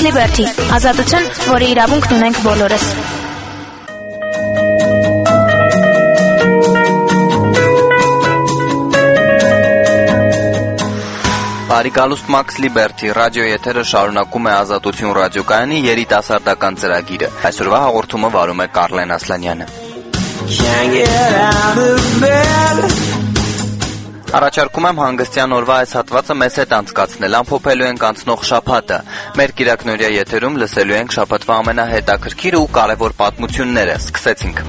Liberty, ազատություն, որի իրավունքն ունենք բոլորս։ Բարիկալուստ Max Liberty ռադիո եթերը շարունակում է Ազատություն ռադիոկայանի երիտասարդական ծրագիրը։ Այսօրվա հաղորդումը վարում է Կարլեն Ասլանյանը։ Առաջարկում եմ հանգստյան օրվա այս հատվածը մեզ հետ անցկացնել, ամփոփելու ենք անցնող շաբաթը։ Մեր կիրակնօրյա եթերում լսելու ենք շաբաթվա ամենահետաքրքիր ու կարևոր պատմությունները։ Սկսեցինք։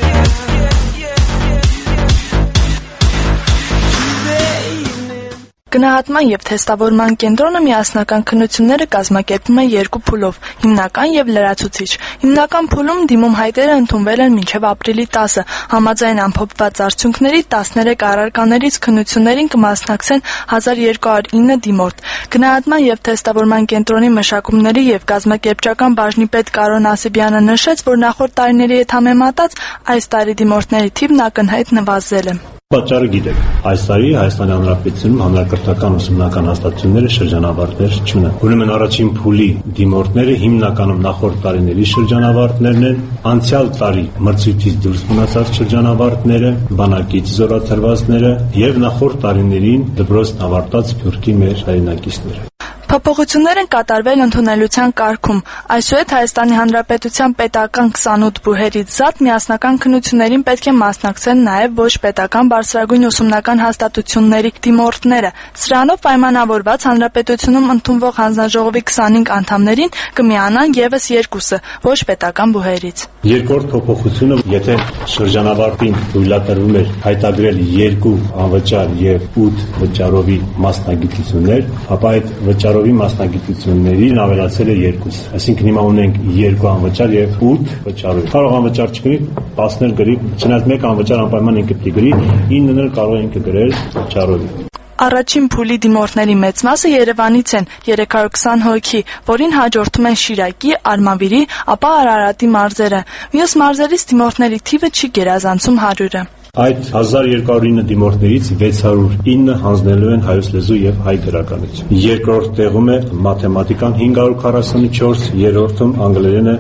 Գնահատման և թեստավորման կենտրոնը միասնական քննությունները կազմակերպում է երկու փուլով՝ հիմնական և լրացուցիչ։ Հիմնական փուլում դիմում հայտերը ընդունվել են մինչև ապրիլի 10-ը։ Համաձայն ամփոփված արդյունքների 13 առարկաներից քննություններին կմասնակցեն 1209 դիմորդ։ Գնահատման և թեստավորման կենտրոնի մշակումների և կազմակերպչական բաժնի պետ Կարո Նասիբյանը նշեց, որ նախորդ տարիների հետ համեմատած այս տարի դիմորդների թիվն ակնհայտ նվազել է։ Պատճառը գիտեք, այս տարի Հայաստանի Հանրապետությունում հանրակրթական ուսումնական հաստատությունները շրջանավարտներ չունեն։ Ուրեմն առաջին փուլի դիմորդները հիմնականում նախորդ տարիների շրջանավարտներն են, անցյալ տարի մրցույթից դուրս մնացած շրջանավարտները, բանակից զորացրվածները եւ նախորդ տարիներին դպրոցն ավարտած Գյուրգի մեր հայրենակիցները։ Փոփոխություններ են կատարվել ընդունելության կարգում։ Այսուհետ Հայաստանի Հանրապետության պետական 28 բուհերից զատ միասնական քննություններին պետք է մասնակցեն նաև ոչ պետական բարձրագույն ուսումնական հաստատությունների դիմորդները։ Սրանով պայմանավորված Հանրապետությունում ընդունվող հանձնաժողովի 25 անդամներին կմիանան ևս երկուսը ոչ պետական բուհերից։ Երկրորդ փոփոխությունը, եթե շրջանավարտին թույլատրվում էր հայտագրել 2 անվճար եւ 8 վճարովի մասնագիտություններ, ապա այդ վճարովի մասնագիտություններին ավելացել է 2։ Այսինքն հիմա ունենք 2 անվճար եւ 8 վճարով։ Կարող անվճար չգրի 10-ներ գրի, չնայած 1 անվճար անպայման ինքը պիտի գրի, 9-ներ կարող ինքը գրել վճարովի։ Առաջին փուլի դիմորդների մեծ մասը Երևանից են՝ 320 հոգի, որին հաջորդում են Շիրակի, Արմավիրի, ապա Արարատի մարզերը։ Մյուս մարզերից դիմորդների թիվը չի գերազանցում 100-ը։ Այդ 1209 դիմորդներից 609 հանձնելու են հայոց լեզու եւ հայ գրականություն։ Երկրորդ տեղում է մաթեմատիկան 544, երրորդում անգլերենը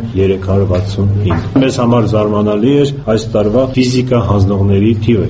365։ Մեզ համար զարմանալի էր այս տարվա ֆիզիկա հանձնողների թիվը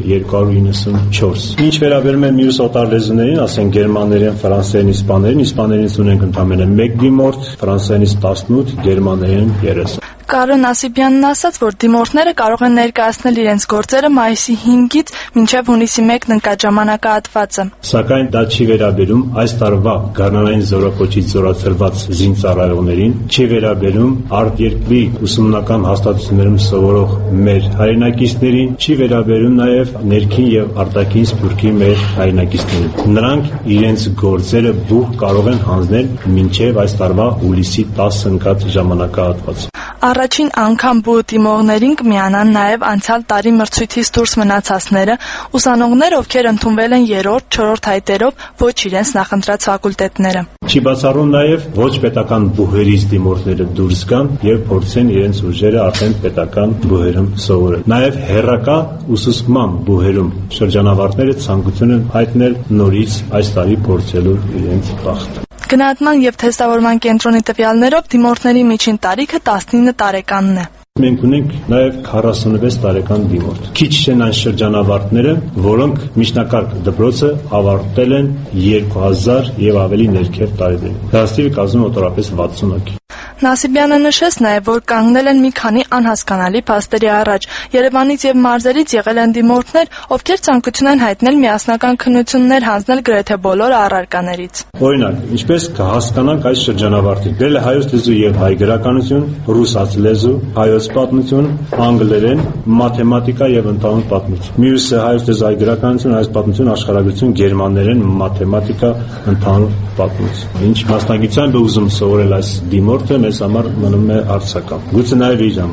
294։ Ինչ վերաբերում է մյուս օտար լեզուներին, ասենք գերմաներեն, ֆրանսերեն, իսպաներենից ունենք ընդամենը 1 դիմորդ, ֆրանսերենից 18, գերմաներեն 30։ Կարո Նասիբյանն ասաց, որ դիմորդները կարող են ներկայացնել իրենց գործերը մայիսի 5-ից մինչև հունիսի 1-ն ընկած ժամանակահատվածը։ Սակայն դա չի վերաբերում այս տարվա գարնանային զորակոչից զորացրված զինծառայողներին, չի վերաբերում արտերկրի ուսումնական հաստատություններում սովորող մեր հայրենակիցներին, չի վերաբերում նաև ներքին եւ արտաքին սփյուռքի մեր հայրենակիցներին։ Նրանք իրենց գործերը բուխ կարող են հանձնել մինչև այս տարվա հուլիսի 10 ընկած ժամանակահատվածը։ Առաջին անգամ բուհ դիմողներին կմիանան նաև անցյալ տարի մրցույթից դուրս մնացածները, ուսանողներ, ովքեր ընդունվել են 3-րդ, 4-րդ հայտերով ոչ իրենց նախընտրած ֆակուլտետները։ Չի բացառում նաև ոչ պետական բուհերից դիմորդները դուրս գան եւ փորձեն իրենց ուժերը արդեն պետական բուհերում սովորել։ Նաև հերրակա ուսուցման բուհերում շրջանավարտները ցանկություն են հայտնել նորից այս տարի փորձելու իրենց բախտը։ Գնահատման և թեստավորման կենտրոնի տվյալներով դիմորդների միջին տարիքը 19 տարեկանն է։ Մենք ունենք նաև 46 տարեկան դիմորդ։ Քիչ չեն այն շրջանավարտները, որոնք միջնակարգ դպրոցը ավարտել են 2000 եւ ավելի ներքև տարիներին։ Դրանց թիվը կազմում է մոտավորապես 60 հոգի։ Նասիբյանը նշեց նաև, որ կանգնել են մի քանի անհասկանալի փաստերի առաջ։ Երևանից եւ մարզերից եղել են դիմորդներ, ովքեր ցանկություն են հայտնել միասնական քննություններ հանձնել գրեթե բոլոր առարկաներից։ Օրինակ, ինչպես կհասկանանք այս շրջանավարտին, գրել է հայոց լեզու եւ հայ գրականություն, ռուսաց լեզու, հայոց պատմություն, անգլերեն, մաթեմատիկա եւ ընդհանուր պատմություն։ Մյուսը հայոց լեզու, հայ գրականություն, հայոց պատմություն, աշխարհագրություն, գերմաներեն, մաթեմատիկա, ընդհանուր պատմություն։ Ինչ մասնագիտությամբ է ուզում սովորել այս դիմորդը, մեզ համար մնում է հարցական։ Գուցե նաև իր համար։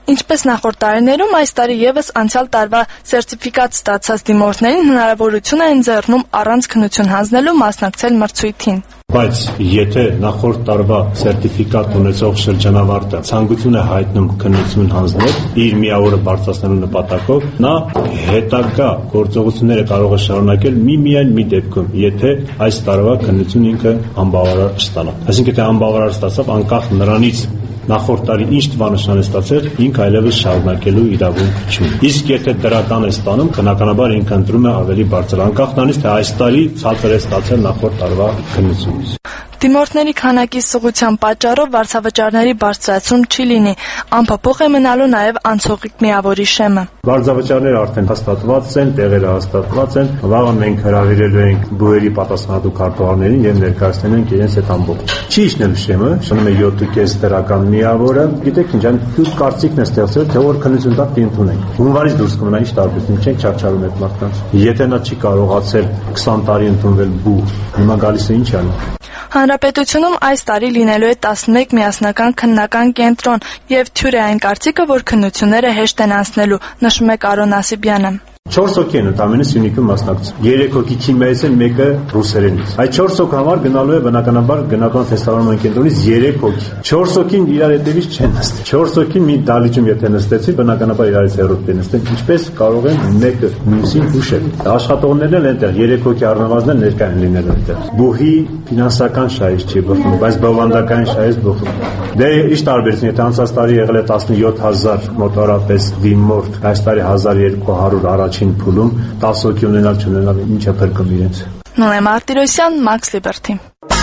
Ինչպես նախորդ տարիներում, այս տարի եւս անցյալ տարվա սերտիֆիկատ ստացած դիմորդներին հնարավորություն է ընձեռնում առանց քննություն հանձնելու մասնակցել մրցույթին։ Բայց եթե նախորդ տարվա սերտիֆիկատ ունեցող շրջանավարտը ցանկություն է հայտնում քննություն հանձնել իր միավորը բարձրացնելու նպատակով, նա հետագա գործողությունները կարող է շարունակել միայն մի դեպքում, եթե այս տարվա քննություն ինքը անբավարար չստանա։ Այսինքն եթե անբավարար ստացավ, անկախ նրանից նախորդ տարի ինչ թվանշան է ստացել, ինքը այլևս շարունակելու իրավունք չունի։ Իսկ եթե դրական է ստանում, բնականաբար ինքը ընտրում է ավելի բարձր, անկախ նրանից թե այս տարի ցածր է ստացել նախորդ տարվա քննությունից։ Դիմորդների քանակի սղության պատճառով վարձավճարների բարձրացում չի լինի, անփոփոխ է մնալու նաև անցողիկ միավորի շեմը։ Վարձավճարները արդեն հաստատված են, տեղերը հաստատված են, վաղը մենք հրավիրելու ենք բուհերի պատասխանատու քարտուղարներին եւ ներկայացնելու ենք իրենց այդ ամբողջ։ Չի իջնել շեմը, շնում է 7.5 դրական միավորը, գիտեք ինչ, այն կարծիքն է ստեղծվել, թե որ քննություն տակ ընդունենք։ Հունվարից դուրս կմնա, ինչ տարբերություն չենք չարչարում այդ մարդկանց։ Եթե նա չի կարողացել 20 տարի ընդունվել բուհ, հիմա գալիս է ինչ անում։ Հանրապետությունում այս տարի լինելու է 11 միասնական քննական կենտրոն եւ թյուր է այն կարծիքը, որ քննությունները հեշտ են անցնելու, նշում է Կարոն Ասիբյանը։ 4 հոգի են ընդամենը Սյունիքում մասնակցում։ 3 հոգի քիմիայից են, մեկը ռուսերենից։ Այդ 4 հոգի համար գնալու է բնականաբար գնական թեստավորման կենտրոնից 3 հոգի։ 4 հոգին իրար հետևից չեն նստի։ 4 հոգին մի դալիճում եթե նստեցի, բնականաբար իրարից հեռու նստեն։ Ինչպես կարող են մեկը մյուսին հուշել։ Աշխատողներն էլ այնտեղ 3 հոգի առնվազն ներկա են լինելու այնտեղ։ Բուհի ֆինանսական շահից չի բխում, բայց բովանդակային շահից բխում։ Դե ի՞նչ տարբերություն, եթե անցած տարի եղել է 17000 մոտորապես դիմորդ, այս տարի 1200 առաջին փուլում 10 հոգի ունենալ չունենալ ինչը փրկում իրենց։ Նորա Մարտիրոսյան, Max Liberty։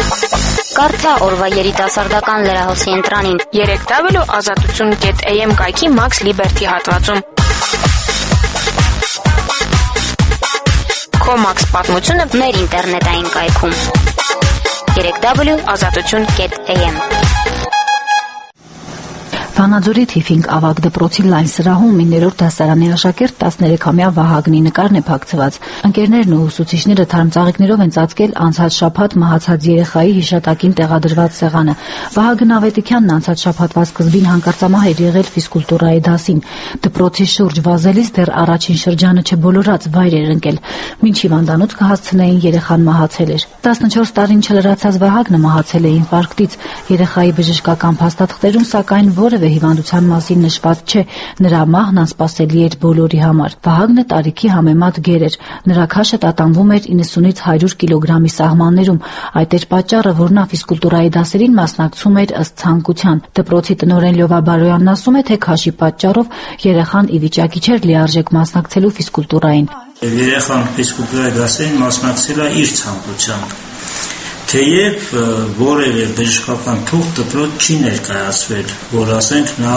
Կարդա օրվա երիտասարդական լրահոսի ընտրանին 3w.azatutun.am կայքի Max Liberty հատվածում։ Քո Max պատմությունը մեր ինտերնետային կայքում 3w.azatutun.am։ Վանաձորի Թիֆինգ ավագ դպրոցի լայն սրահում 9-րդ դասարանի աշակերտ 13-ամյա Վահագնի նկարն է փակցված։ Ընկերներն ու ուսուցիչները թարմծաղիկներով են ծածկել անցած շաբաթ մահացած երեխայի հիշատակին տեղադրված սեղանը։ Վահագն Ավետիքյանն անցած շաբաթվա սկզբին հանկարծամահ էր եղել ֆիզկուլտուրայի դասին։ Դպրոցի շուրջ վազելիս դեռ առաջին շրջանը չբոլորած վայր էր ընկել։ Մինչ հիվանդանոց կհասցնեին, երեխան մահացել էր։ 14 տարին չլրացած Վահագնը մահացել է ինֆարկտից։ Երեխայի բժշկական փաստաթղթերում սակայն որևէ հիվանդության մասին նշված չէ, նրա մահն անսպասելի էր բոլորի համար։ Վահագնը տարիքի համեմատ գեր էր, նրա քաշը տատանվում էր 90-ից 100 կիլոգրամի սահմաններում, այդ էր պատճառը, որ նա ֆիզկուլտուրայի դասերին մասնակցում էր ըստ ցանկության։ Դպրոցի տնօրեն Լյովա Բարոյանն ասում է, թե քաշի պատճառով երեխան ի վիճակի չէր լիարժեք մասնակցելու ֆիզկուլտուրային։ Երեխան ֆիզկուլտուրայի դասերին մասնակցել է իր ցանկությամբ։ Թեև որևէ բժշկական թուղթ դպրոց չի ներկայացվել, որ ասենք նա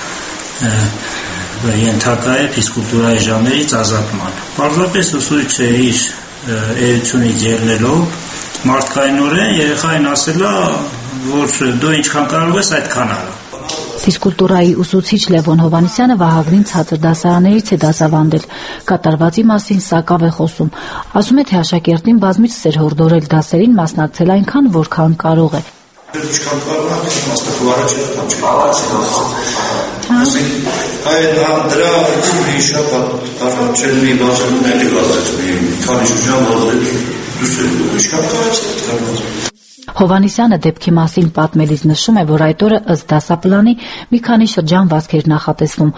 ենթակա է ֆիզկուլտուրայի ժամերից ազատման։ Պարզապես ուսուցիչը իր էությունից ելնելով մարդկայնորեն երեխային ասել է, որ դու ինչքան կարող ես այդքան արա։ Ֆիզկուլտուրայի ուսուցիչ Լևոն Հովհաննիսյանը Վահագնին ցածր դասարաններից է դասավանդել։ Կատարվածի մասին սակավ է խոսում։ Ասում է, թե աշակերտին բազմիցս էր հորդորել դասերին մասնակցել այնքան, որքան կարող է։ Ինչքան կարող է մասնակցել դրա մի շաբաթ առաջին մի բացումների վազեցի, քանի շրջան վազեցի, ինչքան կարող է Հովհաննիսյանը դեպքի մասին պատմելիս նշում է, որ այդ օրը ըստ դասապլանի մի քանի շրջան վազք էր նախատեսվում։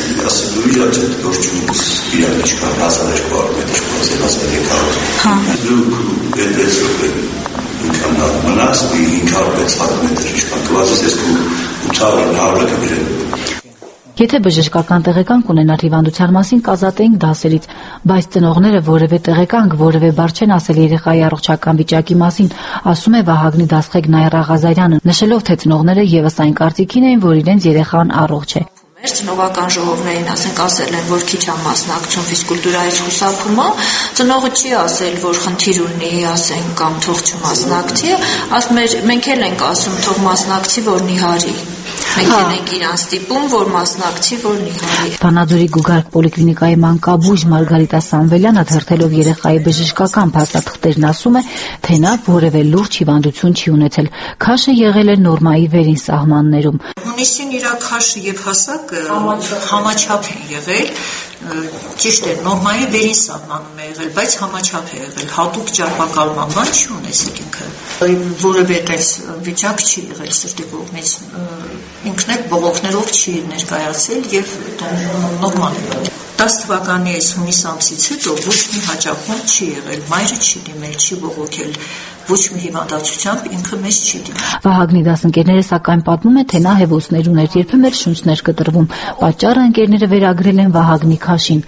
Եթե բժշկական տեղեկանք ունենար հիվանդության մասին, կազատեինք դասերից, բայց ծնողները որևէ տեղեկանք, որևէ բառ չեն ասել երեխայի առողջական վիճակի մասին, ասում է Վահագնի դասղեկ Նայրա Ղազարյանը, նշելով, թե ծնողները եւս այն կարծիքին էին, որ իրենց երեխան առողջ է։ Մեր ծնողական ժողովներին ասել են, որ քիչ է մասնակցում ֆիզկուլտուրայի խուսափումը, ծնողը չի ասել, որ խնդիր ունի, ասենք, կամ թող չմասնակցի, ասում էր, մենք էլ ենք ասում, թող մասնակցի, որ նիհարի։ Մենք ենք իրան ստիպում, որ մասնակցի, որ նիհարի։ Վանաձորի Գուգարք պոլիկլինիկայի մանկաբույժ Մարգարիտա Սամվելյանը թերթելով երեխայի բժշկական փաստաթղթերն ասում է, թե նա որևէ լուրջ հիվանդություն չի ունեցել։ Քաշը եղել է նորմայի վերին սահմաններում։ Հունիսին իր քաշը եւ հասակը համաչափ են եղել, ճիշտ է, նորմայի վերին սահմանում է եղել, բայց համաչափ է եղել, հատուկ ճարպակալման բան չի ունեցել ինքը։ Որևէ այդպես վիճակ չի եղել սրտի կողմից, ինքն էլ բողոքներով չի ներկայացել եւ նորմալ է։ 10 թվականի այս հունիս ամսից հետո ոչ մի հաճախում չի եղել, մայրը չի դիմել, չի բողոքել, ոչ մի հիվանդացությամբ ինքը մեզ չի դիմել։ Վահագնի դասընկերները սակայն պատմում են, թե նա հևոսներ ուներ, երբեմն էլ շունչներ կտրվում։ Պատճառը ընկերները վերագրել են Վահագնի քաշին։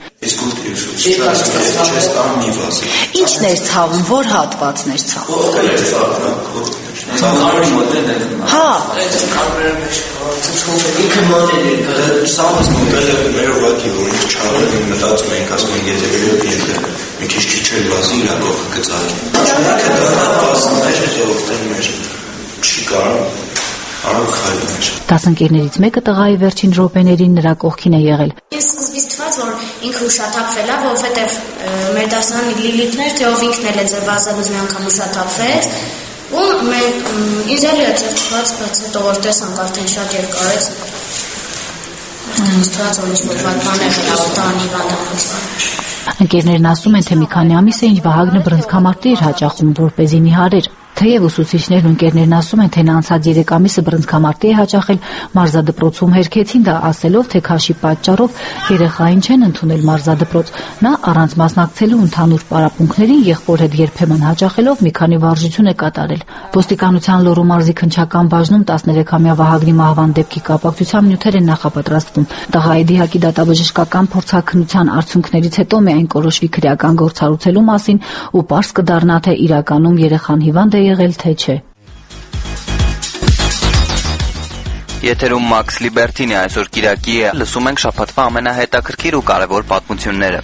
Ինչն էր ցավում, որ հատվածն էր ցավում։ Հա, ինքը մոդել է, սամս մոդել է մեր ուղղակի, որ ինք չարել են մտածում ենք, ասում ենք, եթե վերով եթե մի քիչ չել վազի իրա գողը կծակի։ Ինքը դա վազներ է ժողովրդեն մեր չի կարող արող խայլում էր։ Դասընկերներից մեկը տղայի վերջին րոպեներին նրա կողքին է եղել։ Ես սկզբից թվաց, որ ինքը ուշաթափվել է, որովհետև մեր դասարանի Լիլիթներ, թե ով ինքն էլ է ձեր վազելուց մի անգամ ուշաթափվեց, ու ինձ էլ է թվաց, բայց հետո որ տեսանք արդեն շատ երկար է, ինձ թվաց, որ ինչ-որ բան եղել է, տանի վանդանոցը։ Ընկերներն ասում են, թե մի քանի ամիս է ինչ Վահագնը բռնցքամարտի էր հաճախում, որպեսզի նիհարեր։ Թեև ուսուցիչներն ու ընկերներն ասում են, թե նա անցած 3 ամիսը բռնցքամարտի է հաճախել, մարզադպրոցում հերքեցին դա ասելով, թե քաշի պատճառով երեխային չեն ընդունել մարզադպրոց։ Նա առանց մասնակցելու ընդհանուր պարապմունքներին եղբոր հետ երբեմն հաճախելով մի քանի վարժություն է կատարել։ Ոստիկանության Լոռու մարզի քննչական բաժնում 13-ամյա Վահագնի մահվան դեպքի կապակցությամբ նյութեր են նախապատրաստվում։ Տղայի դիակի դատաբժշկական փորձաքննության արդյունքներից հետո միայն կորոշվի քրեական գործառույթելու մասին ու պարզ կդառնա, թե իրականում երեխան հիվանդ է եղել թե չէ։ Եթերում Մաքս Լիբերտինի այսօր Կիրակի է, լսում ենք շաբաթվա ամենահետաքրքիր ու կարևոր պատմությունները։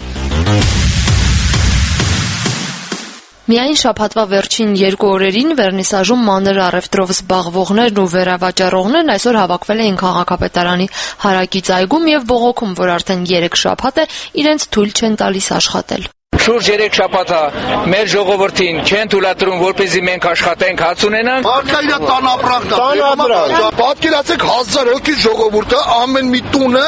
Միայն շաբաթվա վերջին 2 օրերին վերնիսաժում մանր առևտրով զբաղվողներն ու վերավաճառողներն այսօր հավաքվել էին քաղաքապետարանի հարակից այգում եւ բողոքում, որ արդեն 3 շաբաթ է իրենց թույլ չեն տալիս աշխատել։ Շուրջ 3 շաբաթ մեր ժողովրդին չեն թույլատրում, որպեսզի մենք աշխատենք, հաց ունենանք։ Արկայինը տանապրակն է։ Պատկերացեք 1000 հոգի ժողովուրդը ամեն մի տունը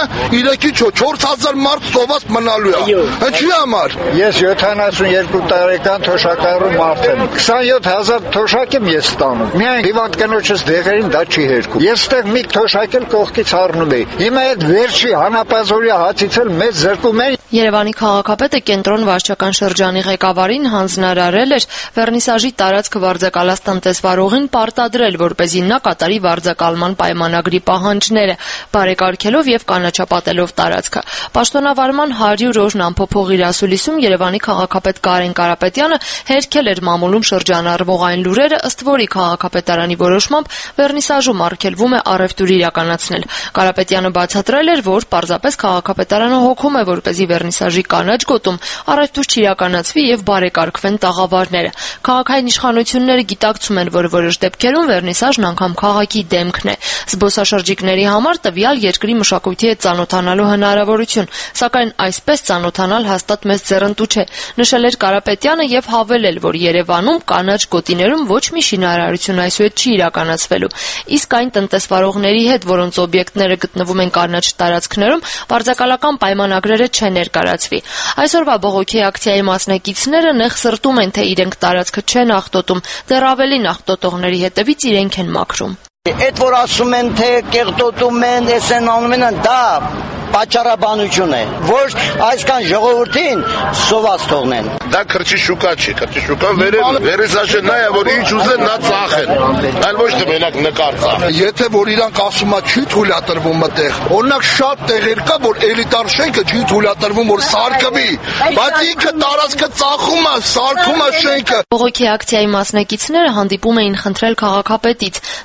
3-4 մարդ սոված մնալու է։ Ինչի համար։ Ես 72 տարեկան թոշակառու մարդ եմ։ 27000 թոշակ եմ ես ստանում։ Միայն հիվանդ կնոջս դեղերին դա չի հերքում։ Ես ստեղ մի թոշակ էլ կողքից առնում էի։ Հիմա այդ վերջի հանապազորյա հացից էլ մեծ զրկում են։ Երևանի քաղաքապետը կենտրոն վարչական շրջանի ղեկավարին հանձնարարել էր վերնիսաժի տարածքը վարձակալած տնտեսվարողին պարտադրել, որպեսզի նա կատարի վարձակալման պայմանագրի պահանջները, բարեկարգելով եւ կանաչապատելով տարածքը։ Պաշտոնավարման 100 օրն ամփոփող իր ասուլիսում Երևանի քաղաքապետ Կարեն Կարապետյանը հերքել էր մամուլում շրջանառվող այն լուրերը, ըստ որի քաղաքապետարանի որոշմամբ վերնիսաժում արգելվում է առևտուր իրականացնել։ Կարապետյանը բացատրել էր, որ պարզապես քաղաքապետարանը հոգում է, որպեսզի վերնիսաժի կանաչ գոտում առևտուր չիրականացվի եւ բարեկարգվեն տաղավարները։ Քաղաքային իշխանությունները գիտակցում են, որ որոշ դեպքերում վերնիսաժն անգամ քաղաքի դեմքն է։ Զբոսաշրջիկների համար տվյալ երկրի մշակույթի հետ ծանոթանալու հնարավորություն, սակայն այսպես ծանոթանալ հաստատ մեծ ձեռնտու չէ, նշել էր Կարապետյանը եւ հավելել, որ Երևանում կանաչ գոտիներում ոչ մի շինարարություն այսուհետ չի իրականացվելու։ Իսկ այն տնտեսվարողների հետ, որոնց օբյեկտները գտնվում են կանաչ տարածքներում, վարձակալական պայմանագրերը չեն ներկայացվի։ Այսօրվա բողոքի ակցիայի մասնակիցները նեղ սրտում են, թե իրենք տարածքը չեն աղտոտում, դեռ ավելին աղտոտողների հետևից իրենք են մաքրում։ Այդ որ ասում են, թե կեղտոտում են, էսեն անում են, դա պատճառաբանություն է, որ այսքան ժողովրդին սոված թողնեն։ Դա քրչի շուկա չի, քրչի շուկան վերնիսաժը նա է, որ ինչ ուզեն նա ծախեն, այլ ոչ թե մենակ նկար ծախեն։ Եթե որ իրանք ասում է չի թույլատրվում այդտեղ, օրինակ շատ տեղեր կա, որ էլիտար շենքը չի թույլատրվում, որ սարքվի, բայց ինքը տարածքը ծախում է, սարքում է շենքը։ Բողոքի ակցիայի մասնակիցները հանդիպում էին խնդրել քաղաքապետից նրանց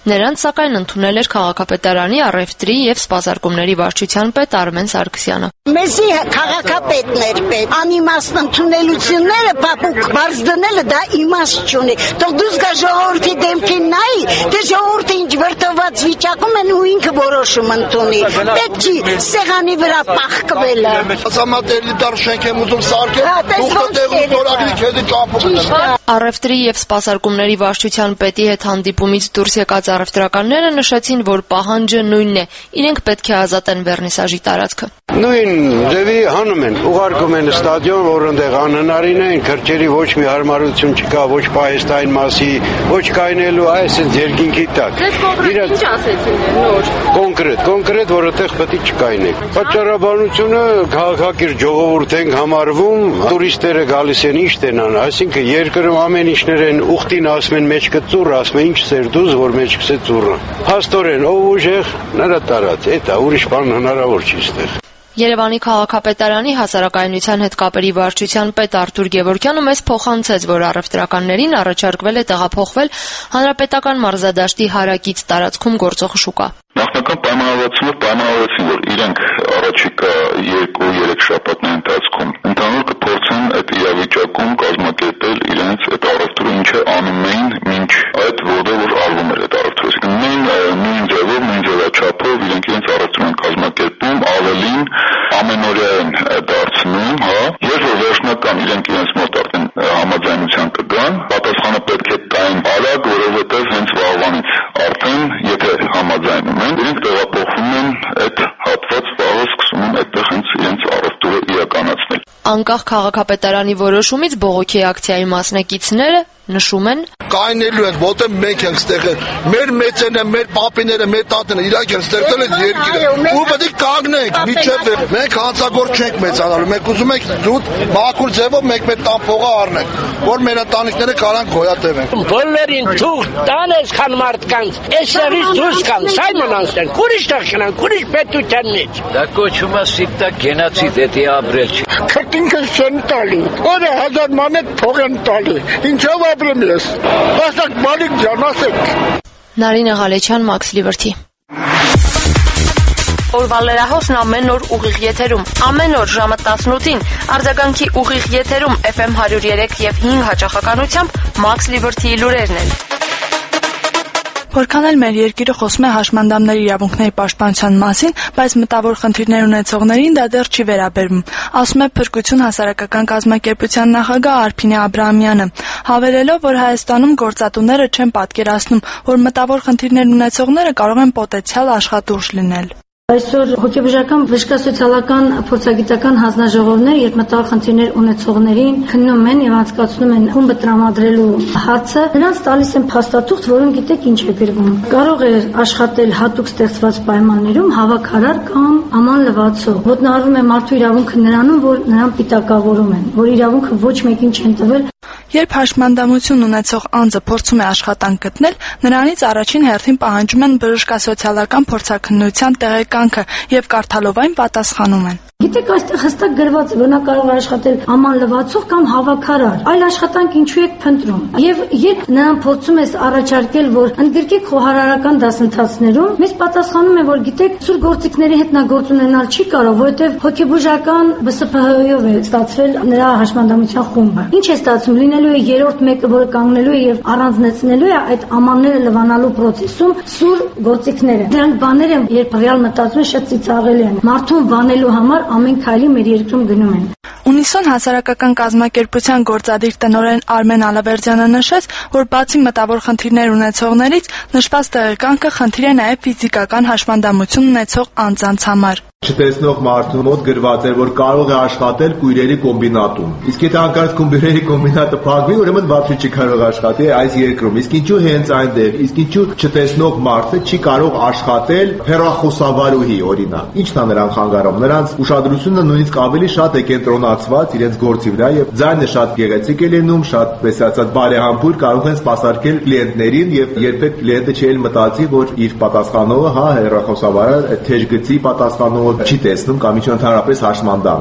սակայն ընդունել էր քաղաքապետարանի առևտրի եւ սպասարկումների վարչության պետ Արմեն Սարգսյանը։ Մեզի քաղաքապետն էր պետ, անիմաստ ընդունելությունները փափուկ բարձ դնելը դա իմաստ չունի։ Թող դուս գա ժողովրդի դեմքին նայի, դե ժողովուրդը ինչ վրդոված վիճակում են ու ինքը որոշում ընդունի։ Պետք չի սեղանի վրա պախկվելը։ Համատեղլիտար շենք եմ ուզում սարքել, ուխտեղու ստորագրի քեզի կապում։ Առևտրի եւ սպասարկումների վարչության պետի հետ հանդիպումից դուրս եկած առևտրականները նշեցին, որ պահանջը նույնն է, իրենք պետք է ազատեն վերնիսաժի տարածքը։ Նույն ձևի հանում են, ուղարկում են ստադիոն, որ այնտեղ անհնարին է, քրճերի ոչ մի հարմարություն չկա, ոչ պահեստային մասի, ոչ կայնելու, այսինքն երկինքի տակ։ Դες կոնկրետ ինչ ասեցին նոր։ Կոնկրետ, որ այդտեղ պետք է չկայնեք։ Պատճառաբանությունը քաղաքակիրթ ժողովուրդ ենք համարվում, տուրիստները գալիս են ինչ տենան, այսինքն երկրում ամեն ինչներ են ուխտին ասում են մեջքը ծուռ, ասում են ինչ սերդուզ, որ մեջքս է ծուռը։ Փաստորեն ով ուժեղ նրա տարած, էտա ուրիշ բան հնարավոր չի ստեղ։ Երևանի քաղաքապետարանի հասարակայնության հետ կապերի վարչության պետ Արթուր Գևորգյանը մեզ փոխանցեց, որ առևտրականներին առաջարկվել է տեղափոխվել հանրապետական մարզադաշտի հարակից տարածքում գործող շուկա։ Նախնական պայմանավորվածությունը պայմանավորեցին, որ իրենք առաջիկա 2-3 շաբաթների ընթացքում ընդհանուր կփորձեն այդ իրավիճակում կազմակերպել իրենց այդ առևտուրը, ինչը անում էին մինչ այդ որտեղ որ արվում էր այդ առևտուրը։ Նույն ձևով, նույն ձևաչափով իրենք իրենց առևտուրն են կազմակերպում, ավելին ամենօրյա են դարձնում, երբ որ վերջնական իրենք իրենց մոտ արդեն համաձայնության կգան, պատասխանը պետք է տային արագ, որովհետև հենց վաղվանից արդեն եթե համաձայնում են, իրենք տեղափոխվում են այդ հատված վաղը սկսում են այդտեղ հենց իրենց առևտուրը իրականացնել։ Անկախ քաղաքապետարանի որոշումից բողոքի ակցիայի մասնակիցները նշում են. Կայնելու են, որտեղ մենք ենք ստեղել, մեր մեծերն են, մեր պապիները, մեր տատները, իրանք են ստեղծել այդ երկիրը։ Ու պետք է կանգնենք, միջև մենք հանցագործ չենք մեծանալու, մենք ուզում ենք զուտ մաքուր ձևով մենք մեր տան փողը առնենք, որ մեր ընտանիքները կարան գոյատևեն։ Բոլորին թուղթ տան այսքան մարդկանց, այսերից դուրս կան, Սայմոնանցեն, ուրիշ տեղ գնան, ուրիշ պետության մեջ։ Դա կոչվում է սիպտա գենոցիդ, դա ապրել չի։ Քրտինքը չեն տալի, օրը 1000 մանետ փող են տալի, ինչով ապրեմ ես, ասակ Մալիկ ջան, ասեք։ Նարինե Ղալեչյան, Max Liberty։ Օրվա լրահոսն ամեն օր ուղիղ եթերում, ամեն օր ժամը 18-ին, արձագանքի ուղիղ եթերում FM 103 եւ 5 հաճախականությամբ Max Liberty-ի լուրերն են։ Որքան էլ մեր երկիրը խոսում է հաշմանդամների իրավունքների պաշտպանության մասին, բայց մտավոր խնդիրներ ունեցողներին դա դեռ չի վերաբերվում, ասում է Փրկություն հասարակական կազմակերպության նախագահ Արփինե Աբրահամյանը, հավելելով, որ Հայաստանում գործատուները չեն պատկերացնում, որ մտավոր խնդիրներ ունեցողները կարող են պոտենցիալ աշխատուժ լինել։ Այսօր հոգեբուժական բժշկասոցիալական փորձագիտական հանձնաժողովներ երբ մտավոր խնդիրներ ունեցողներին քննում են եւ անցկացնում են խումբը տրամադրելու հարցը, նրանց տալիս են փաստաթուղթ, որում գիտեք ինչ է գրվում։ Կարող է աշխատել հատուկ ստեղծված պայմաններում հավաքարար կամ աման լվացող։ Ոտնահարվում է մարդու իրավունքը նրանում, որ նրան պիտակավորում են, որ իրավունքը ոչ մեկին չեն տվել։ Երբ հաշմանդամություն ունեցող անձը փորձում է աշխատանք գտնել, նրանից առաջին հերթին պահանջում են բժշկասոցիալական փորձաքննության տեղեկանքը եւ կարդալով այն պատասխանում են։ Գիտեք, այստեղ հստակ գրված է, որ նա կարող է աշխատել աման լվացող կամ հավաքարար։ Այլ աշխատանք ինչու եք փնտրում։ Եվ երբ նրան փորձում ես առաջարկել, որ ընդգրկեք խոհարարական դասընթացներում, մեզ պատասխանում է, որ գիտեք, սուր գործիքների հետ նա գործ ունենալ չի կարող, որովհետև հոգեբուժական ԲՍՓՀ-ով է ստացվել նրա հաշմանդամության խումբը։ Ինչ է ստացվում, լինելու է երրորդ մեկը, որը կանգնելու է եւ առանձնացնելու է այդ ամանները լվանալու process-ում սուր գործիքները։ Դրանք բաներ են, երբ ռեալ մտածում են, շատ ծիծաղելի են։ Մարդուն վանելու համար ամեն քայլի մեր երկրում գնում են։ Ունիսոն հասարակական կազմակերպության գործադիր տնօրեն Արմեն Ալավերդյանը նշեց, որ բացի մտավոր խնդիրներ ունեցողներից, նշված տեղեկանքը խնդիր է նաև ֆիզիկական հաշմանդամություն ունեցող անձանց համար։ Չտեսնող մարդու մոտ գրված էր, որ կարող է աշխատել կույրերի կոմբինատում։ Իսկ եթե անկարծ կույրերի կոմբինատը փակվի, ուրեմն բացի չի կարող աշխատել այս երկրում։ Իսկ ինչու հենց այնտեղ, իսկ ինչու չտեսնող մարդը չի կարող աշխատել հեռախոսավարուհի օրինակ։ Ինչն է նրան խանգարում։ Նրանց ուշադրությունը նույնիսկ ավելի շատ է կենտրոնացված իրենց գործի վրա եւ ձայնը շատ գեղեցիկ է լինում, շատ ասած բարեհամբույր կարող են սպասարկել կլիենտներին եւ երբեք կլիենտը չի մտածի, որ իր պատասխանողը հեռախոսավարը թեժ գծի պատասխանողը չի տեսնում կամ ինչ ընդհանրապես հաշմանդամ է։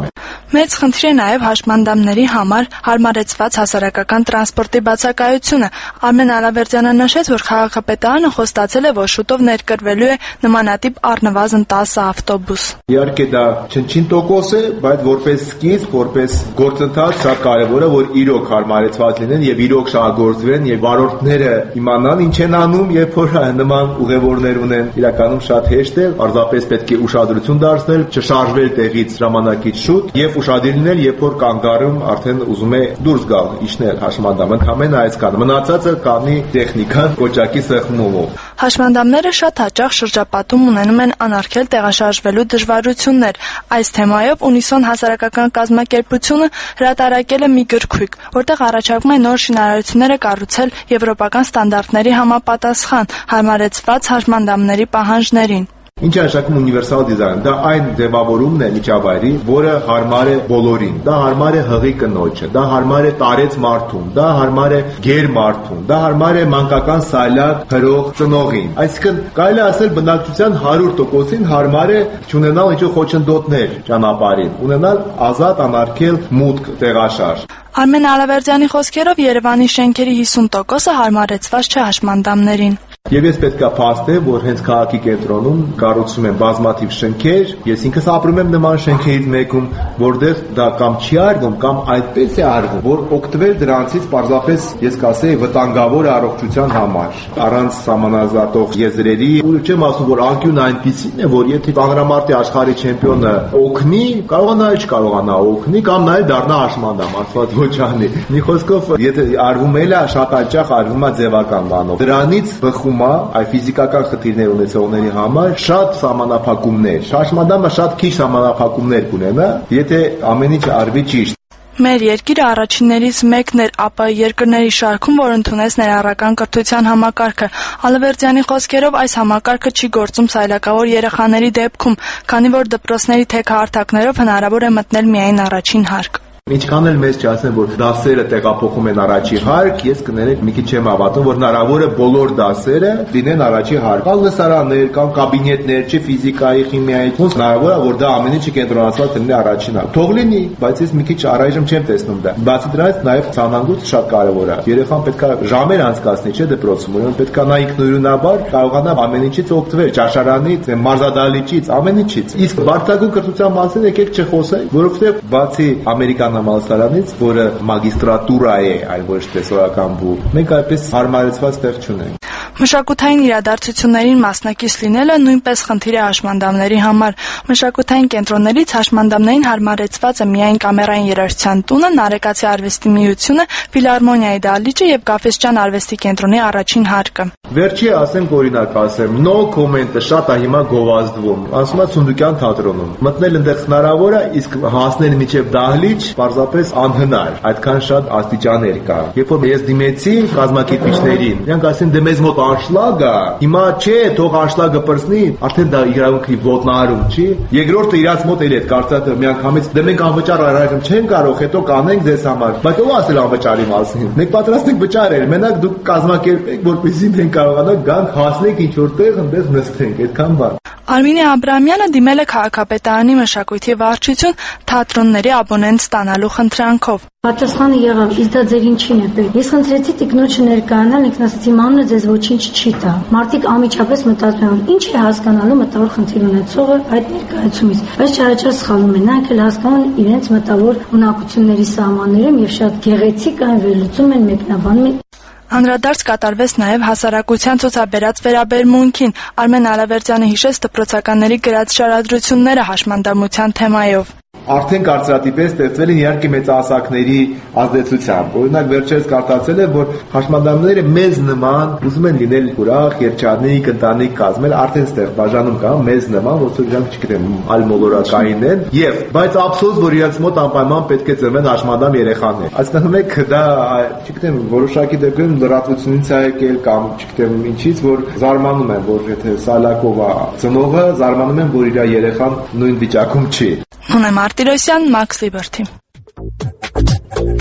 Մեծ խնդիր է նաև հաշմանդամների համար հարմարեցված հասարակական տրանսպորտի բացակայությունը։ Արմեն Ալավերդյանը նշեց, որ քաղաքապետարանը խոստացել է, որ շուտով ներկրվելու է նմանատիպ առնվազն 10 ավտոբուս։ Իհարկե դա չնչին տոկոս է, բայց որպես սկիզբ, որպես գործընթաց շատ կարևոր է, որ իրոք հարմարեցված լինեն եւ իրոք շահագործվեն եւ վարորդները իմանան ինչ են անում, երբ որ նման ուղևորներ ունեն։ Իրականում շատ հեշտ է, պարզապես պետք է ուշադրություն դարձնել, չշարժվել տեղից ժամանակից շուտ եւ ուշադիր լինել, երբ որ կանգառում արդեն ուզում է դուրս գալ, իջնել հաշմանդամը, ընդամենը այսքան։ Մնացածը կանի տեխնիկան կոճակի սեղմումով։ Հաշմանդամները շատ հաճախ շրջապատում ունենում են անարգել տեղաշարժվելու դժվարություններ։ Այս թեմայով Ունիսոն հասարակական կազմակերպությունը հրատարակել է մի գրքույկ, որտեղ առաջարկում է նոր շինարարությունները կառուցել եվրոպական ստանդարտների համապատասխան, հարմարեցված հաշմանդամների պահանջներին։ Ինչ է նշանակում ունիվերսալ դիզայն։ Դա այն ձևավորումն է միջավայրի, որը հարմար է բոլորին։ Դա հարմար է հղի կնոջը, դա հարմար է տարեց մարդուն, դա հարմար է գեր մարդուն, դա հարմար է մանկական սալակ հրող ծնողին։ Այսինքն կարելի է ասել բնակչության 100%-ին հարմար է չունենալ ինչ-որ խոչընդոտներ ճանապարհին, ունենալ ազատ անարգել մուտք տեղաշարժ։ Արմեն Ալավերդյանի խոսքերով Երևանի շենքերի 50%-ը հարմարեցված չէ հաշմանդամներին։ Եվ ես պետք է փաստեմ, որ հենց քաղաքի կենտրոնում կառուցում են բազմաթիվ շենքեր, ես ինքս ապրում եմ նման շենքերից մեկում, որտեղ դա կամ չի արվում, կամ այդպես է արվում, որ օգտվել դրանցից պարզապես ես կասեի վտանգավոր առողջության համար, առանց սահմանազատող եզրերի, ու չեմ ասում, որ անկյունը այնպիսին է, որ եթե ծանրամարտի աշխարհի չեմպիոնը օգնի, կարողանա չկարողանա օգնի, կամ նաև դառնա հաշմանդամ, ասված ոչ անի։ Մի խոսքով, եթե արվում էլ է, շատ հաճախ արվում է ձևական բանով։ Դրանից բխում այ ֆիզիկական խնդիրներ ունեցողների համար շատ սահմանափակումներ, հաշմանդամը շատ քիչ սահմանափակումներ կունենա, եթե ամեն ինչ արվի ճիշտ։ Մեր երկիրը առաջիններից մեկն էր ԱՊ երկրների շարքում, որ ընդունեց ներառական կրթության համակարգը։ Ալավերդյանի խոսքերով այս համակարգը չի գործում սայլակավոր երեխաների դեպքում, քանի որ դպրոցների թեքահարթակներով հնարավոր է մտնել միայն առաջին հարկ։ Ինչքան էլ մեզ չասեն, որ դասերը տեղափոխում են առաջի հարկ, ես կներեք մի քիչ չեմ հավատում, որ հնարավոր է բոլոր դասերը լինեն առաջի հարկ։ Կամ լսարաններ, կամ կաբինետներ, չի ֆիզիկայի, քիմիայի, ոնց հնարավոր է, որ դա ամեն ինչը կենտրոնացված լինի առաջին հարկ։ Թող լինի, բայց ես մի քիչ առայժմ չեմ տեսնում դա։ Բացի դրանից նաև ցանանգույցը շատ կարևոր է։ Երեխան պետք է ժամեր անցկացնի, չէ՞ դպրոցում, ուրեմն պետք է նա ինքնուրույնաբար կարողանա ամեն ինչից օգտվել, ճաշարանից, մարզադահլիճից, ամեն ինչից։ Իսկ բարձրագույն կրթության մասին եկեք չխոսենք, որովհետև բացի ամերիկան համալսարանից, որը մագիստրատուրա է, այլ ոչ թե սովորական բուհ, մենք այդպես հարմարեցված տեղ չունենք։ Մշակութային իրադարձություններին մասնակից լինելը նույնպես խնդիր է հաշմանդամների համար։ Մշակութային կենտրոններից հաշմանդամներին հարմարեցված է միայն կամերային երաժշտության տունը, Նարեկացի արվեստի միությունը, ֆիլհարմոնիայի դահլիճը եւ Գաֆեսճան արվեստի կենտրոնի առաջին հարկը։ Վերջի ասեմ օրինակ ասեմ, no comment-ը շատ է հիմա գովազդվում։ Ասում է Սունդուկյան թատրոնում։ Մտնել այնտեղ հնարավոր է, իսկ հասնել մինչև դահլիճ պարզապես անհնար։ Այդքան շատ աստիճաններ կա։ Երբ որ ես դիմեցի կազմակերպիչներին, նրանք ասին դե մեզ մոտ անշլագ է, հիմա չէ, թող անշլագը պրծնի, արդեն դա իրավունքի ոտնահարում չի։ Երկրորդը իրաց մոտ էլ է կարծած միանգամից դե մենք անվճար առայժմ չենք կարող, հետո կանենք ձեզ համար։ Բայց ով ասել անվճարի մասին։ Մենք պատրաստ ենք վճարել, մենակ դուք կազմակերպեք, որպեսզի մենք կարողանանք գանք հասնենք ինչ որտեղ, այնտեղ նստենք, այդքան բան։ Արմինե Աբրամյանը դիմել է քաղաքապետարանի մշակույթի վարչություն թատրոնների աբոնենտ ստանալու խնդրանքով։ Պատասխանը եղավ, իսկ դա ձեր ինչին է պետք։ Ես խնդրեցի տիկնոջը ներկայանալ, ինքն ասաց իմ անունը ձեզ ոչինչ չի տա։ Մարդիկ անմիջապես մտածում են, ինչ է հասկանալու մտավոր խնդիր ունեցողը այդ ներկայացումից։ Բայց չարաչար սխալվում են, նրանք էլ հասկանում են իրենց մտավոր ունակությունների սահմաններում եւ շատ գեղեցիկ այն վերլուծում են, մեկնաբանում են։ Անդրադարձ կատարվեց նաև հասարակության ցուցաբերած վերաբերմունքին։ Արմեն Ալավերդյանը հիշեց դպրոցականների գրած շարադրությունները հաշմանդամության թեմայով։ Արդեն կարծրատիպեր ստեղծվել են իհարկե մեծահասակների ազդեցությամբ։ Օրինակ վերջերս կարդացել եմ, որ հաշմանդամները մեզ նման ուզում են լինել ուրախ, երջանիկ, ընտանիք կազմել, արդեն ստեղ բաժանում կա մեզ նման, որ իրանք չգիտեմ, այլմոլորակային են, եւ բայց ափսոս, որ իրաց մոտ անպայման պետք է ծնվեն հաշմանդամ երեխաներ։ Այսինքն մեկ դա, չգիտեմ, որոշակի դեպքերում լրատվությունից է եկել կամ չգիտեմ ինչից, որ զարմանում են, որ եթե սալակով է ծնողը, զարմանում են, որ իր երեխան նույն վիճակում չի։ Հունե Մարտիրոսյան, Max Liberty։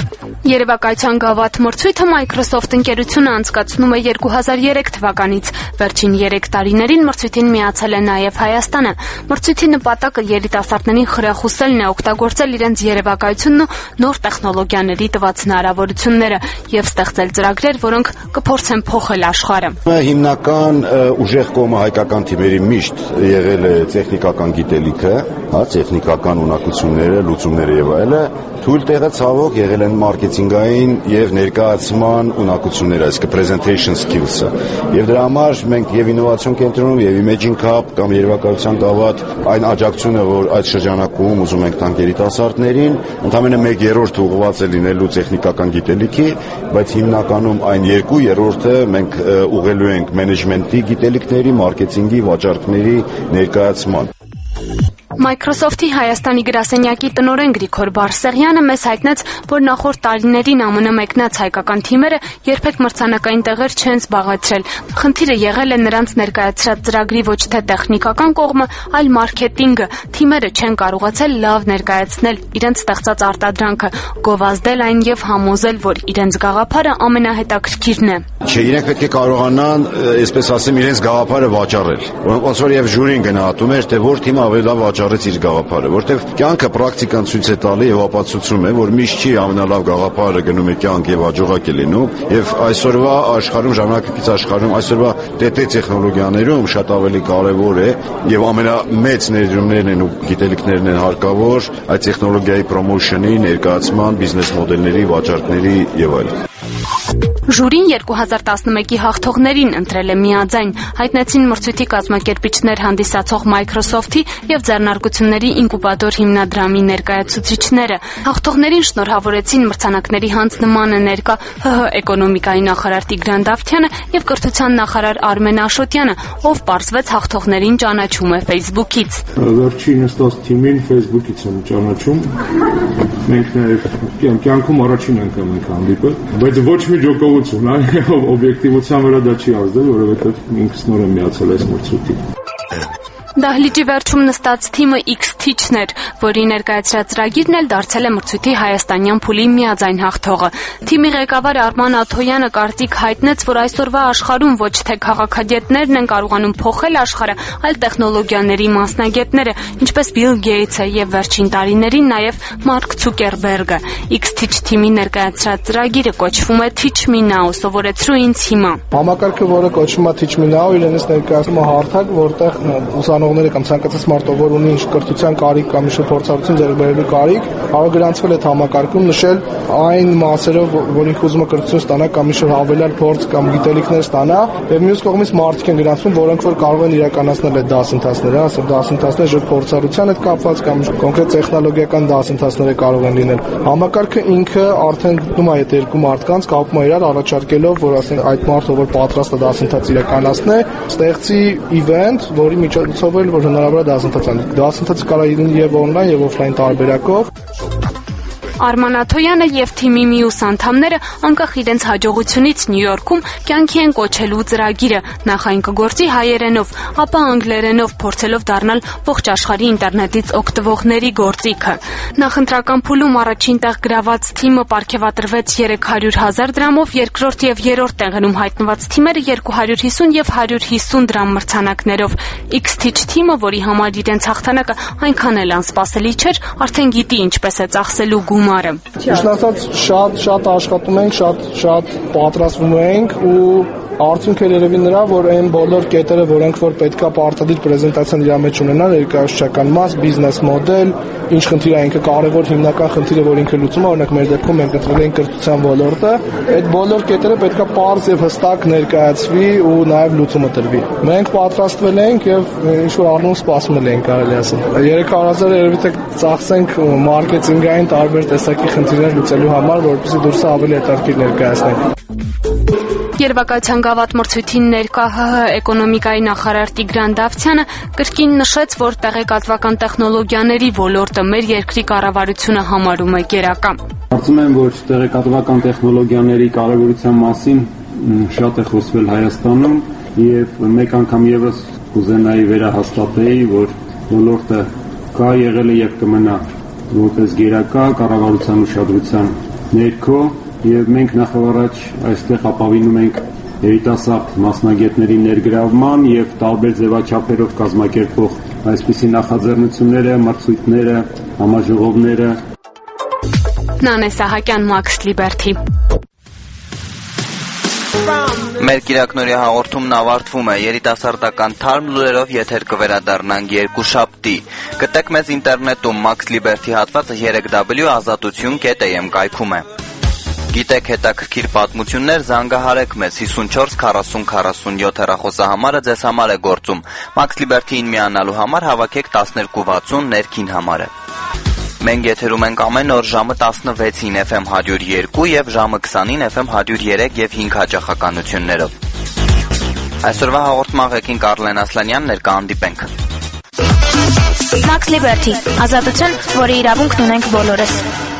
Երևակայության գավաթ մրցույթը Microsoft ընկերությունը անցկացնում է 2003 թվականից։ Վերջին 3 տարիներին մրցույթին միացել է նաև Հայաստանը։ Մրցույթի նպատակը երիտասարդներին խրախուսելն է օգտագործել իրենց երևակայությունն ու նոր տեխնոլոգիաների տված հնարավորությունները եւ ստեղծել ծրագրեր, որոնք կփորձեն փոխել աշխարհը։ Հիմնական ուժեղ կողմը հայկական թիմերի միշտ եղել է տեխնիկական գիտելիքը, տեխնիկական ունակությունները, լուծումները եւ այլը, թույլ տեղը ցավոք եղել են մարքեթինգային եւ ներկայացման ունակությունները, այսինքն presentation skills-ը։ Եվ դրա համար մենք եւ ինովացիոն կենտրոնում եւ Imaging Hub կամ երևակայության գավաթ այն աջակցությունը, որ այդ շրջանակում ուզում ենք տանք երիտասարդներին, ընդամենը 1/3 ուղղված է լինելու տեխնիկական գիտելիքի, բայց հիմնականում այն 2/3-ը մենք ուղղելու ենք մենեջմենտի գիտելիքների, մարքեթինգի, վաճառքների ներկայացման։ Microsoft-ի Հայաստանի գրասենյակի տնօրեն Գրիգոր Բարսեղյանը մեզ հայտնեց, որ նախորդ տարիներին ԱՄՆ մեկնած հայկական թիմերը երբեք մրցանակային տեղեր չեն զբաղեցրել։ Խնդիրը եղել է նրանց ներկայացրած ծրագրի ոչ թե տեխնիկական կողմը, այլ մարքեթինգը։ Թիմերը չեն կարողացել լավ ներկայացնել իրենց ստեղծած արտադրանքը, գովազդել այն եւ համոզել, որ իրենց գաղափարը ամենահետաքրքիրն է։ Չէ, իրենք պետք է կարողանան, այսպես ասեմ, իրենց գաղափարը վաճառել։ Ոնց որ եւ ժյուրին գնահատում էր, թե որ թիմը ավելի լավ վաճառեց իր գաղափարը, որտեղ կյանքը պրակտիկան ցույց է տալի եւ ապացուցում է, որ միշտ չի ամենալավ գաղափարը գնում է կյանք եւ աջողակ է լինում, եւ այսօրվա աշխարհում, ժամանակակից աշխարհում, այսօրվա ՏՏ տեխնոլոգիաներում շատ ավելի կարեւոր է եւ ամենամեծ ներդրումներն են ու գիտելիքներն են հարկավոր այդ տեխնոլոգիայի պրոմոշնի, ներկայացման, բիզնես մոդելների, վաճառքների եւ այլն։ Ժուրին 2011-ի հաղթողներին ընտրել է միաձայն, հայտնեցին մրցույթի կազմակերպիչներ հանդիսացող Microsoft-ի եւ ձեռնարկությունների ինկուբատոր հիմնադրամի ներկայացուցիչները։ Հաղթողներին շնորհավորեցին մրցանակների հանձնմանը ներկա ՀՀ էկոնոմիկայի նախարար Տիգրան Դավթյանը եւ կրթության նախարար Արմեն Աշոտյանը, ով պարզվեց հաղթողներին ճանաչում է Facebook-ից։ Վերջին նստած թիմին Facebook-ից եմ ճանաչում։ Մենք նաեւ կյանքում առաջին անգամ ենք հանդիպել, բայց ոչ մի ջոկողություն, օբյեկտիվության վրա դա չի ազդել, որովհետեւ ինքս նոր եմ միացել այս մրցույթին։ Դահլիճի վերջում նստած թիմը X-Teach-ն էր, որի ներկայացրած ծրագիրն էլ դարձել է մրցույթի հայաստանյան փուլի միաձայն հաղթողը։ Թիմի ղեկավար Արման Աթոյանը կարծիք հայտնեց, որ այսօրվա աշխարհում ոչ թե քաղաքագետներն են կարողանում փոխել աշխարհը, այլ տեխնոլոգիաների մասնագետները, ինչպես Բիլ Գեյթսը եւ վերջին տարիներին նաեւ Մարկ Ցուկերբերգը։ X-Teach թիմի ներկայացրած ծրագիրը կոչվում է Teach Me Now, սովորեցրու ինձ հիմա։ Համակարգը, որը կոչվում է Teach Me Now, իրենից ներկայացնում է հարթակ, որտեղ ուսանողները կամ ցանկացած մարդը, որ ունի կրթության կարիք կամ ինչ փորձառություն ձեռք բերելու կարիք, կարող գրանցվել այդ համակարգում, նշել այն մասերով, որ ինքը ուզում է կրթություն ստանա կամ ինչ հավելյալ փորձ կամ գիտելիքներ ստանա, եւ մյուս կողմից մարդիկ են գրանցվում, որոնք որ կարող են իրականացնել այդ դասընթացները, ասել դասընթացները ժողովրդի փորձառության հետ կապված կամ կոնկրետ տեխնոլոգիական դասընթացները կարող են լինել։ Համակարգը ինքը արդեն գտնում է այդ երկու մարդկանց, կապում է իրար, առաջարկելով, որ ասեն այդ մարդը, որ պատրաստ է դասընթաց իրականացնել, ստեղծի event, որի միջոցով որ հնարավոր է դասընթացը կարող է լինել եւ on-line եւ off-line տարբերակով։ Արման Աթոյանը եւ թիմի մյուս անդամները անկախ իրենց հաջողությունից Նյու Յորքում կյանքի են կոչելու ծրագիրը, նախ այն կգործի հայերենով, ապա անգլերենով, փորձելով դառնալ ողջ աշխարհի ինտերնետից օգտվողների գործիքը։ Նախընտրական փուլում առաջին տեղ գրաված թիմը պարգևատրվեց 300,000 դրամով, երկրորդ եւ երրորդ տեղերում հայտնված թիմերը 250 եւ 150 դրամ մրցանակներով։ X-Teach թիմը, որի համար իրենց հաղթանակը այնքան էլ անսպասելի չէր, արդեն գիտի ինչպես է ծախսելու գումարը։ Ճիշտ ասած, շատ աշխատում ենք, շատ պատրաստվում ենք ու արդյունքը երևի նրա, որ այն բոլոր կետերը, որոնք որ պետքա պարտադիր պրեզենտացիան իր մեջ ունենան, ներկայացուցչական մաս, բիզնես մոդել, ինչ խնդիր է ինքը կարևոր հիմնական խնդիրը, որ ինքը լուծում է, օրինակ մեր դեպքում մենք գտնվել ենք կրթության ոլորտը, այդ բոլոր կետերը պետքա պարզ եւ հստակ ներկայացվի ու նաեւ լուծումը տրվի։ Մենք պատրաստվել ենք եւ ինչ որ առնում սպասում ենք, կարելի ասել։ 300,000 երևի թե ծախսենք մարքեթինգային տարբեր տեսակի խնդիրներ լուծելու համար, որպեսզի դուրս ավելի հետաքրքիր ներկայացնենք։ Երևակայության գավաթ մրցույթին ներկա ՀՀ էկոնոմիկայի նախարար Տիգրան Դավթյանը կրկին նշեց, որ տեղեկատվական տեխնոլոգիաների ոլորտը մեր երկրի կառավարությունը համարում է գերակա։ Կարծում եմ, որ տեղեկատվական տեխնոլոգիաների կարևորության մասին շատ է խոսվել Հայաստանում եւ մեկ անգամ եւս կուզենայի վերահաստատեի, որ ոլորտը կա եղել է եւ կմնա որպես գերակա կառավարության ուշադրության ներքո եւ մենք նախավարաճ այստեղ ապավինում ենք երիտասարդ մասնագետների ներգրավման եւ տարբեր ձևաչափերով կազմակերպող այսպիսի նախաձեռնությունները, մրցույթները, համաժողովները։ Նանե Սահակյան, Max Liberty։ Մեր կիրակնորի հաղորդումն ավարտվում է, երիտասարդական թարմ լուրերով եթեր կվերադառնանք երկուշաբթի։ Գտեք մեզ ինտերնետում Max Liberty հատվածը 3w.azatutun.am կայքում է։ Գիտեք հետաքրքիր պատմություններ, զանգահարեք մեզ 54 40 47 հեռախոսահամարը ձեզ համար է գործում։ Max Liberty-ին միանալու համար հավաքեք 1260 ներքին համարը։ Մենք եթերում ենք ամեն օր ժամը 16-ին FM 102 եւ ժամը 20-ին FM 103 եւ 5 հաճախականություններով։ Այսօրվա հաղորդման ղեկին Կարլեն Ասլանյանն էր, կհանդիպենք։ Max Liberty, ազատություն, որի իրավունքն ունենք բոլորս։